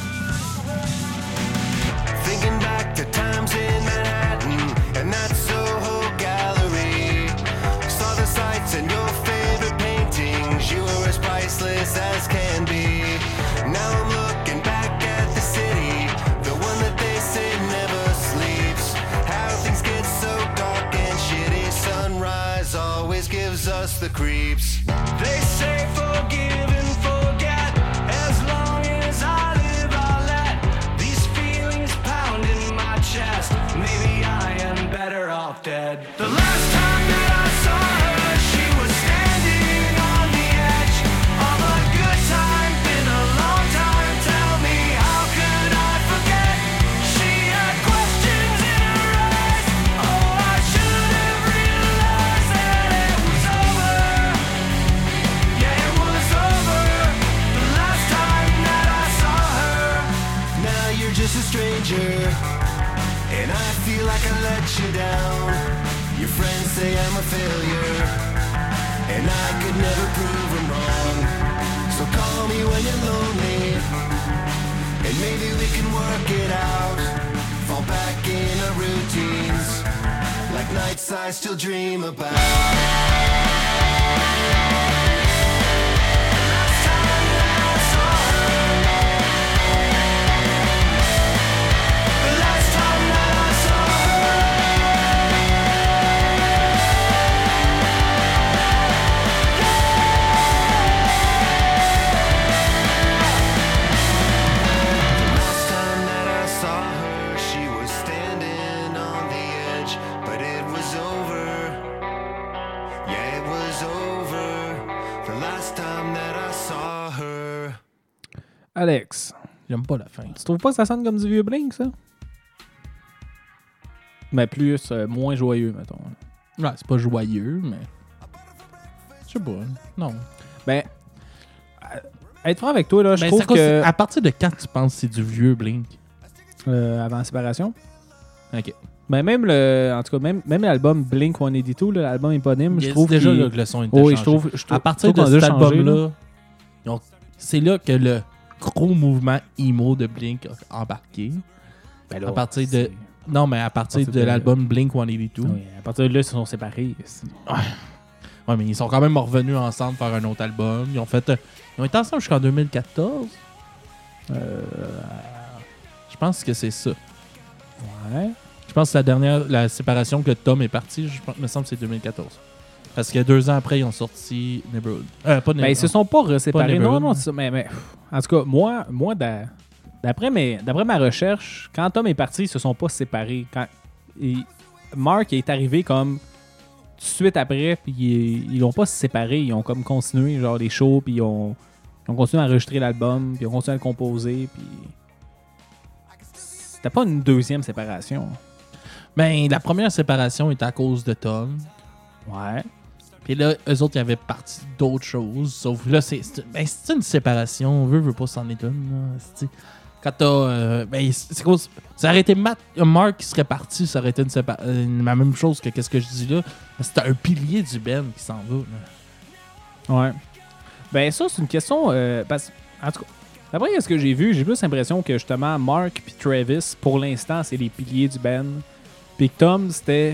Thinking back to times in Manhattan and that Soho gallery. Saw the sights and your favorite paintings. You were as priceless as can be. Now I'm looking back at the city, the one that they say never sleeps. How things get so dark and shitty. Sunrise always gives us the creeps. They say forgive and forget. As long as I live, I'll let these feelings pound in my chest. Maybe I am better off dead. The last time that I saw her, she was standing on the edge of a good time. Been a long time. Tell me, how could I forget? She had questions in her eyes. Oh, I should have realized that it was over. Yeah, it was over. The last time that I saw her. Now you're just a stranger, and I feel like I let you down. Your friends say I'm a failure, and I could never prove them wrong. So call me when you're lonely, and maybe we can work it out. Fall back in our routines, like nights I still dream about. Alex, J'aime pas la fin. tu trouves pas que ça sonne comme du vieux Blink, ça? Mais plus, euh, moins joyeux, mettons. Ouais, c'est pas joyeux, mais. Je sais pas. Non. Ben, euh, être franc avec toi, là, je Ben, trouve c'est à cause- que... À partir de quand tu penses que c'est du vieux Blink? Euh, avant la séparation. Ok. Ben, même le... En tout cas, même, même l'album Blink cent quatre-vingt-deux, là, l'album éponyme, je Il y a trouve déjà qu'il- que le son était Oui, je changé. trouve... Je trouve À partir je trouve de qu'on a cet déjà changé, là. album-là, ils ont- c'est là que le gros mouvement emo de Blink a embarqué. Ben là, à partir de c'est- Non, mais à partir Ah, de c'était- l'album Blink cent quatre-vingt-deux. Oui, à partir de là, ils se sont séparés. Ouais, mais ils sont quand même revenus ensemble faire un autre album. Ils ont fait. euh, Ils ont été ensemble jusqu'en deux mille quatorze. Euh, Je pense que c'est ça. ouais. Je pense que la dernière, la séparation que Tom est parti, je pense, me semble que c'est deux mille quatorze. Parce que deux ans après, ils ont sorti Neighborhood. Euh, pas Ben, ils Neighborhood. se sont pas reséparés. Pas non, Neighborhood. non, c'est ça. Mais, mais, en tout cas, moi, moi d'a- d'après, mes, d'après ma recherche, quand Tom est parti, ils se sont pas séparés. Quand, et Mark est arrivé comme tout de suite après, puis ils, ils l'ont pas séparé. Ils ont comme continué genre les shows, puis ils ont, ils ont continué à enregistrer l'album, puis ils ont continué à le composer, puis c'était pas une deuxième séparation. Ben, la première séparation était à cause de Tom. Ouais. Puis là, eux autres, ils avaient parti d'autres choses. Sauf là, c'est c'est- ben, c'est une séparation. On veut, veut pas s'en est une. là. C'est- Quand t'as. euh, ben, c'est cause. Ça aurait été Matt, euh, Mark qui serait parti, ça aurait été une sépa- euh, la même chose que qu'est-ce que je dis là. C'était un pilier du band qui s'en va. là. Ouais. Ben ça, c'est une question... euh, parce, en tout cas, d'après ce que j'ai vu, j'ai plus l'impression que justement Mark puis Travis, pour l'instant, c'est les piliers du band. Puis que Tom, c'était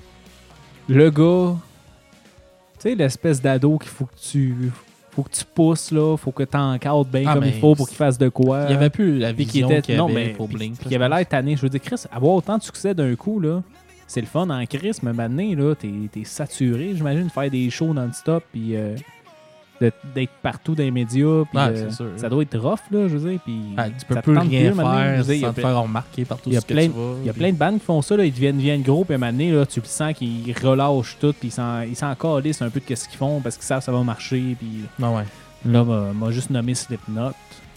le gars... Tu sais, l'espèce d'ado qu'il faut que tu... Faut que tu pousses, là. Faut que tu encadres bien Ah, comme mais il faut pour qu'il fasse de quoi. Il n'y avait plus la Puis vision qu'il y non, avait mais, pour puis- Blink. puis qu'il avait l'air tanné. Je veux dire, Chris, avoir autant de succès d'un coup, là, c'est le fun en Chris, mais maintenant, là, t'es, t'es saturé, j'imagine, de faire des shows non-stop, puis euh, de- d'être partout dans les médias, puis Ouais, euh, c'est sûr. ça doit être rough, là, je veux dire, puis Ah, tu peux ça te plus tente rien maintenant, je faire veux dire, il y a sans te plein- faire remarquer partout il y a ce que plein- tu vas. il y a plein de bandes qui font ça, là, ils deviennent, deviennent gros, puis à un moment donné, là, tu le sens qu'ils relâchent tout, puis ils s'en, ils s'en calissent un peu de ce qu'ils font, parce qu'ils savent que ça va marcher, puis Non, ouais. là, m'a, m'a juste nommé Slipknot.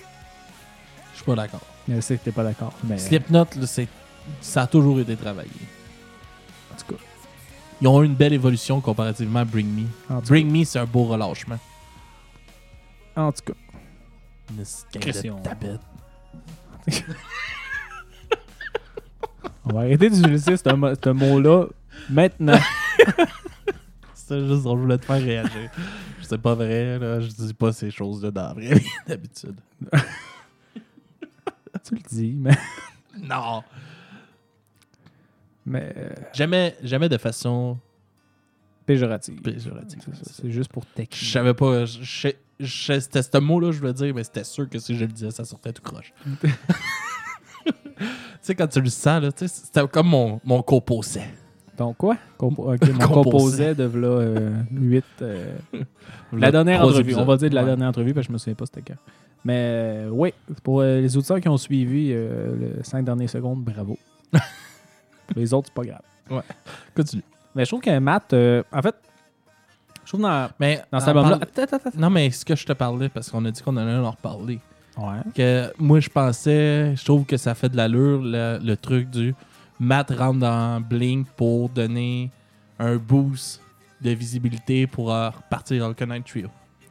Je suis pas d'accord. Je sais que t'es pas d'accord, mais Slipknot, là, c'est- ça a toujours été travaillé. en tout cas, Ils ont eu une belle évolution comparativement à Bring Me. en tout Bring Me, c'est un beau relâchement. cas, en tout cas. Une petite gang Question. de tapettes. On va arrêter d'utiliser ce, mo- ce mot-là maintenant. C'était juste, on voulait te faire réagir. C'est pas vrai, là. Je dis pas ces choses-là dans la vraie vie, d'habitude. Tu le dis, mais. Non. Mais. euh, Jamais, jamais de façon péjorative. péjorative. C'est ça, c'est juste pour Je taquiner. savais pas. je- je- je- C'était ce mot-là, je voulais dire, mais c'était sûr que si je le disais, ça sortait tout croche. Tu sais, quand tu le sens, là, tu sais, c'était comme mon, mon composé. Donc, quoi Compo- ok, mon Composé. composé de là, euh, huit. euh, La dernière Trois entrevue. épisodes. On va dire de la Ouais. dernière entrevue parce que je me souviens pas c'était quand. Mais euh, oui, pour euh, les auditeurs qui ont suivi euh, les cinq dernières secondes, bravo. Pour les autres, c'est pas grave. Continue. Mais je trouve que Matt, euh, en fait, je trouve dans, Mais dans en cet album-là. parle- Attends, attends, attends. Non, mais ce que je te parlais, parce qu'on a dit qu'on allait en reparler. Ouais. Que moi, je pensais, je trouve que ça fait de l'allure, le, le truc du Matt rentre dans Blink pour donner un boost de visibilité pour euh, repartir dans le Connect Trio.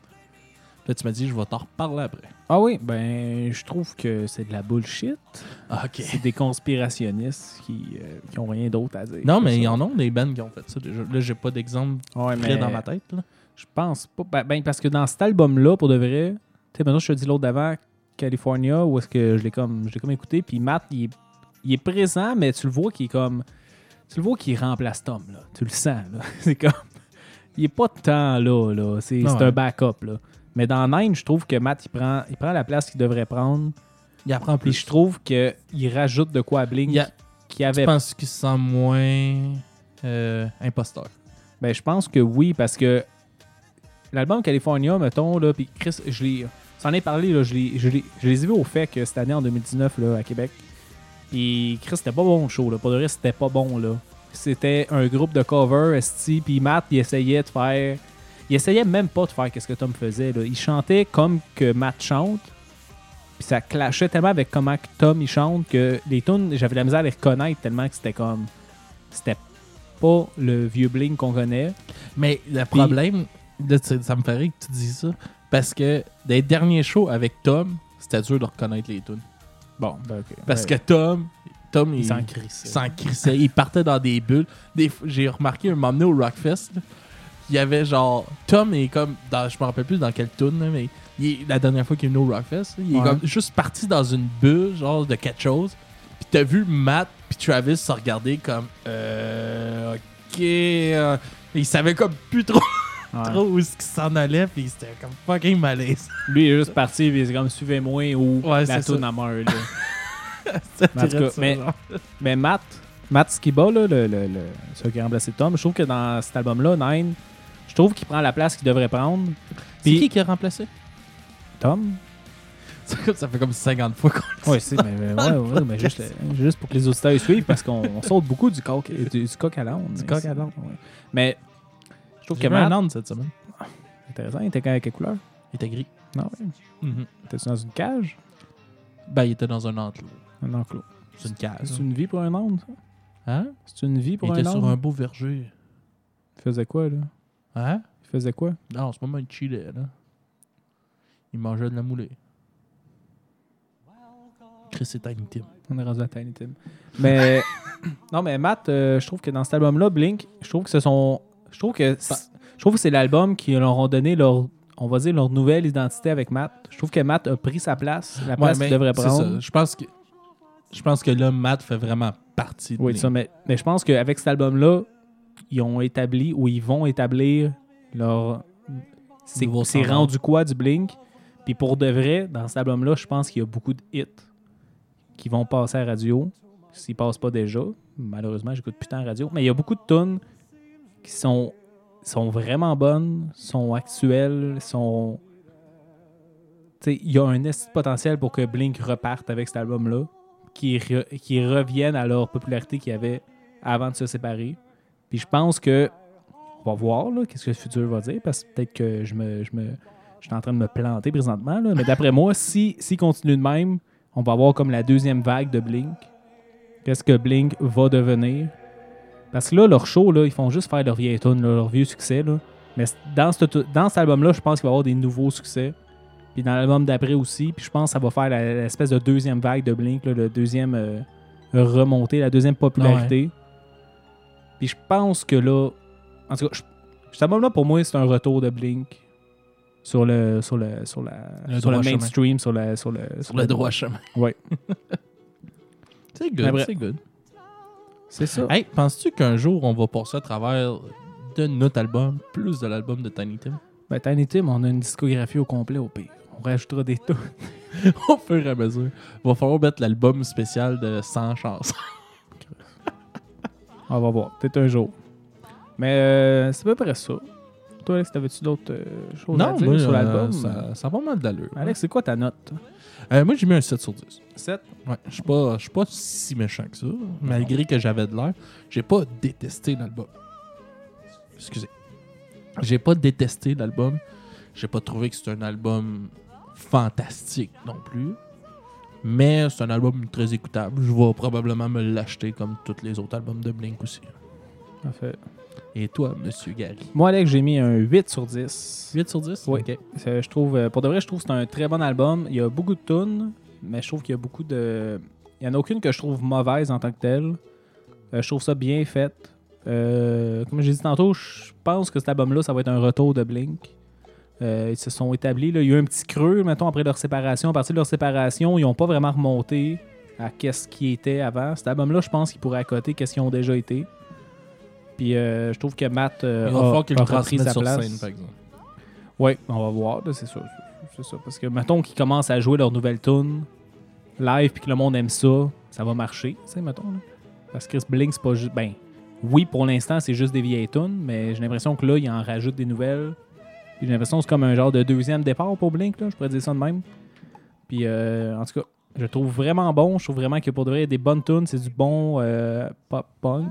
Là, tu m'as dit, je vais t'en reparler après. Ah oui, ben, je trouve que c'est de la bullshit. Ah, ok. C'est des conspirationnistes qui, euh, qui ont rien d'autre à dire. Non, que mais ça. il y en a des bands qui ont fait ça déjà. Là, j'ai pas d'exemple Ouais, près mais dans ma tête. Là. je pense pas. Ben, ben, parce que dans cet album-là, pour de vrai, tu sais, maintenant, je te dis l'autre d'avant, California, où est-ce que je l'ai comme, je l'ai comme écouté, puis Matt, il est, il est présent, mais tu le vois qu'il est comme. Tu le vois qu'il remplace Tom, là. Tu le sens, là. C'est comme. Il est pas de temps là, là. C'est Ah c'est ouais. un backup, là. Mais dans Nine, je trouve que Matt, il prend, il prend la place qu'il devrait prendre. Il apprend Puis plus. je trouve qu'il rajoute de quoi à Blink Il y a- qui Je avait. pense qu'il se sent moins euh, imposteur. Ben, je pense que oui, parce que l'album California, mettons, là, puis Chris, je l'ai. S'en ai parlé, là, je, l'ai, je, l'ai- je les ai vus au fait que cette année, en deux mille dix-neuf, là, à Québec. Puis Chris, c'était pas bon le show, là. Pour de vrai, c'était pas bon, là. C'était un groupe de cover, esti, puis Matt, il essayait de faire. Il essayait même pas de faire ce que Tom faisait, là. Il chantait comme que Matt chante. Puis ça clashait tellement avec comment que Tom il chante que les tunes, j'avais la misère à les reconnaître tellement que c'était comme. C'était pas le vieux Blink qu'on connaît. Mais le problème, là, tu sais, ça me fait rire que tu dis ça, parce que des derniers shows avec Tom, c'était dur de reconnaître les tunes. Bon, ben ok. Parce Ouais. que Tom, Tom il il, s'en il crissait. s'en crissait. Il partait dans des bulles. Des fois- j'ai remarqué un moment donné au Rockfest, là, il y avait genre. Tom est comme. Dans, je me rappelle plus dans quelle tune, là, mais il est- la dernière fois qu'il est venu au Rockfest, là, il est Ouais. comme juste parti dans une bulle, genre de quelque chose. Puis t'as vu Matt puis Travis se regarder comme euh, ok, euh, ils savaient comme plus trop, Ouais. trop où est-ce qu'ils s'en allaient puis c'était comme fucking malaise. Lui, il est juste parti, puis c'est comme suivez-moi ou Ouais, la c'est toune ça. à meurt. Là. C'était Mais en tout cas, ça, mais- genre. Mais Matt, Matt Skiba, là, le, le, le, celui qui a remplacé Tom, je trouve que dans cet album-là, Nine, je trouve qu'il prend la place qu'il devrait prendre. C'est Puis- qui qui a remplacé? Tom? C'est comme- Ça fait comme cinquante fois qu'on Oui, c'est, mais, mais, ouais, ouais, mais juste, euh, juste pour que les auditeurs suivent, parce qu'on on saute beaucoup du coq, du, du coq à l'âne. Du coq à l'âne. Ouais. Mais je trouve J'ai que vu un Matt, âne cette semaine. intéressant, il était quand- avec quelle couleur? Il était gris. Non, ouais. Mhm. Était-tu dans une cage? Ben, il était dans un enclos. Un enclos. C'est une case. C'est une vie pour un âne, ça? Hein? C'est une vie pour Il un était âne? sur un beau verger. Il faisait quoi, là? Hein? Il faisait quoi? Non, en ce moment, il chillait, là. Il mangeait de la moulée. Chris et Tiny Tim. On est rendu à Tiny Tim. Mais non, mais Matt, euh, je trouve que dans cet album-là, Blink, je trouve que ce sont, je trouve que c'est- je trouve que c'est l'album qui leur ont donné leur, on va dire leur nouvelle identité avec Matt. Je trouve que Matt a pris sa place, la place mais qu'il devrait c'est prendre. ça. Je pense que je pense que là, Matt fait vraiment partie de Oui, Blink. ça, mais, mais je pense qu'avec cet album-là, ils ont établi ou ils vont établir leur. C'est Nouveau c'est standard. rendu quoi du Blink? Puis pour de vrai, dans cet album-là, je pense qu'il y a beaucoup de hits qui vont passer à la radio. S'ils passent pas déjà, malheureusement, j'écoute plus tant la radio. Mais il y a beaucoup de tunes qui sont, sont vraiment bonnes, sont actuelles, sont. Tu sais, il y a un esti de potentiel pour que Blink reparte avec cet album-là, qui, re- qui reviennent à leur popularité qu'il y avait avant de se séparer. Puis je pense que on va voir là, qu'est-ce que le futur va dire, parce que peut-être que je me, je me je suis en train de me planter présentement, là, mais d'après moi, si s'il continue de même, on va avoir comme la deuxième vague de Blink. Qu'est-ce que Blink va devenir? Parce que là, leur show, là, ils font juste faire leur vieille tune, leur vieux succès. Là. Mais dans, ce, dans cet album-là, je pense qu'il va y avoir des nouveaux succès. Puis dans l'album d'après aussi. Puis je pense que ça va faire la- l'espèce de deuxième vague de Blink, là, le deuxième euh, remontée, la deuxième popularité. Puis je pense que là... En tout cas, je- cet album-là, pour moi, c'est un retour de Blink sur le, sur le, sur la, Le sur le droit chemin. mainstream, sur, la, sur le... Sur le droit chemin. Ouais. C'est Mais good, bref. c'est good. C'est ça. Hey, penses-tu qu'un jour, on va passer à travers de notre album, plus de l'album de Tiny Tim? Ben, Tiny Tim, on a une discographie au complet au pire. On rajoutera des tunes. Au fur et à mesure. Il va falloir mettre l'album spécial de cent chansons. On va voir. Peut-être un jour. Mais euh, c'est à peu près ça. Toi, Alex, t'avais-tu d'autres euh, choses à Non, dire moi, sur euh, l'album? ça, ça a pas mal d'allure. Alex, c'est quoi ta note? Euh, moi, j'ai mis un sept sur dix. sept? Ouais, je suis pas, je suis pas si méchant que ça. Malgré que j'avais de l'air, j'ai pas détesté l'album. Excusez. J'ai pas détesté l'album. J'ai pas trouvé que c'était un album fantastique non plus. Mais c'est un album très écoutable. Je vais probablement me l'acheter comme tous les autres albums de Blink aussi. Parfait. Et toi, Monsieur Gary? Moi, Alex, j'ai mis un huit sur dix. huit sur dix? Oui. Ok. C'est- Je trouve, euh, pour de vrai, je trouve que c'est un très bon album. Il y a beaucoup de tunes, mais je trouve qu'il y a beaucoup de... Il n'y en a aucune que je trouve mauvaise en tant que telle. Euh, je trouve ça bien fait. Euh, comme j'ai dit tantôt, je pense que cet album-là, ça va être un retour de Blink. Euh, ils se sont établis. Là. Il y a eu un petit creux, mettons, après leur séparation. À partir de leur séparation, ils n'ont pas vraiment remonté à qu'est-ce qui était avant. Cet album-là, je pense qu'ils pourraient accoter qu'est-ce qu'ils ont déjà été. Puis euh, je trouve que Matt euh, Il va a, falloir qu'il a le repris transmette sa sur place. scène, par exemple. Oui, on va voir, là, c'est ça. C'est ça. Parce que, mettons qu'ils commencent à jouer leur nouvelle tune live puis que le monde aime ça, ça va marcher, tu sais, mettons. Là. Parce que Chris Blink, c'est pas juste. Ben, oui, pour l'instant, c'est juste des vieilles tunes, mais j'ai l'impression que là, ils en rajoutent des nouvelles. Puis j'ai l'impression que c'est comme un genre de deuxième départ pour Blink, là, je pourrais dire ça de même. Puis, euh, en tout cas, je le trouve vraiment bon. Je trouve vraiment que pour de vrai, il y a des bonnes tunes, c'est du bon euh, pop-punk.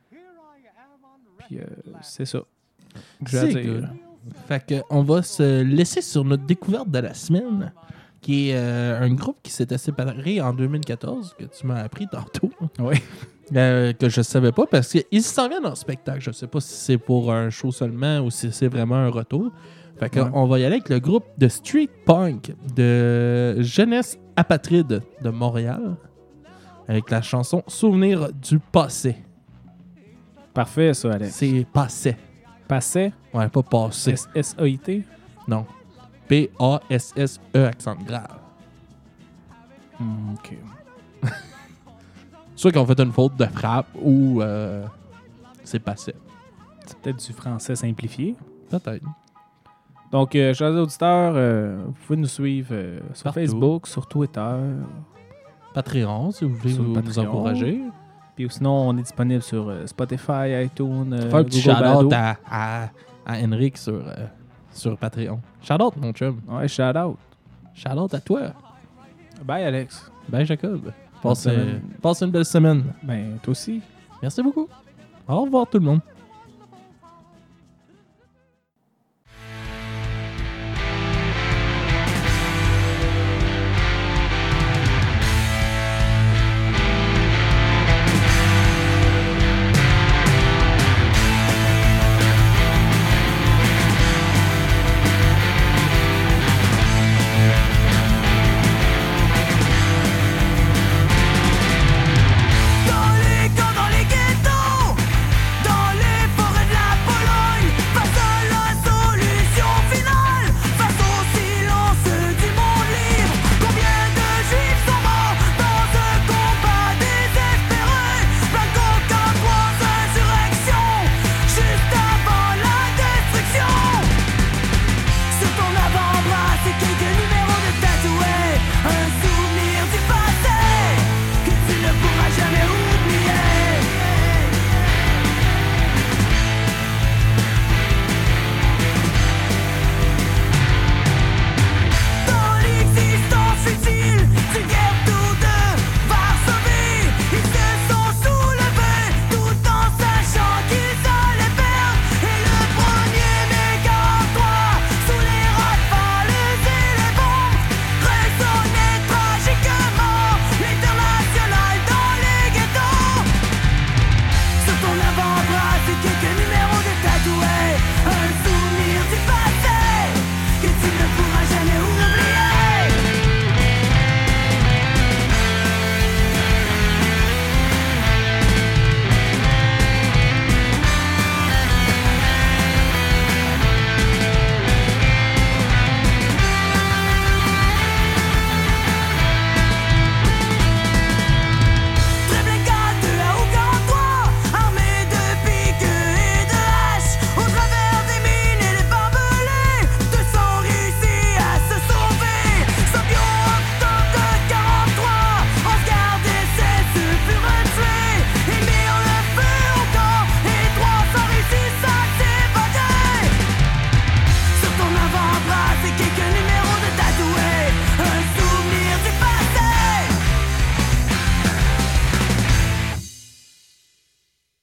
Puis, euh, c'est ça. J'ai à C'est dire. good. Fait que on va se laisser sur notre découverte de la semaine, qui est euh, un groupe qui s'était séparé en deux mille quatorze, que tu m'as appris tantôt. Oui. Euh, que je savais pas parce qu'ils s'en viennent en spectacle. Je sais pas si c'est pour un show seulement ou si c'est vraiment un retour. Fait que Ouais. on va y aller avec le groupe de street punk de Jeunesse Apatride de Montréal avec la chanson Souvenir du passé. Parfait, ça, Alex. C'est passé. Passé. Ouais, pas passé. S S A I T. Non. P A S S E accent grave. Hmm, OK. soit qu'ils ont fait une faute de frappe ou euh, c'est passé. C'est peut-être du français simplifié. Peut-être. Donc, euh, chers auditeurs, euh, vous pouvez nous suivre euh, sur Partout. Facebook, sur Twitter. Patreon, si vous voulez Sur vous, nous Patreon. encourager. Puis sinon, on est disponible sur euh, Spotify, iTunes, euh, Faire un petit Google shout-out Balado. à, à, à Henrik sur, euh, sur Patreon. Shout-out, mon chum. Ouais, shout-out. Shout-out à toi. Bye, Alex. Ben, Jacob. Bonne Passe, semaine. passe une belle semaine. Ben, toi aussi. Merci beaucoup. Au revoir, tout le monde.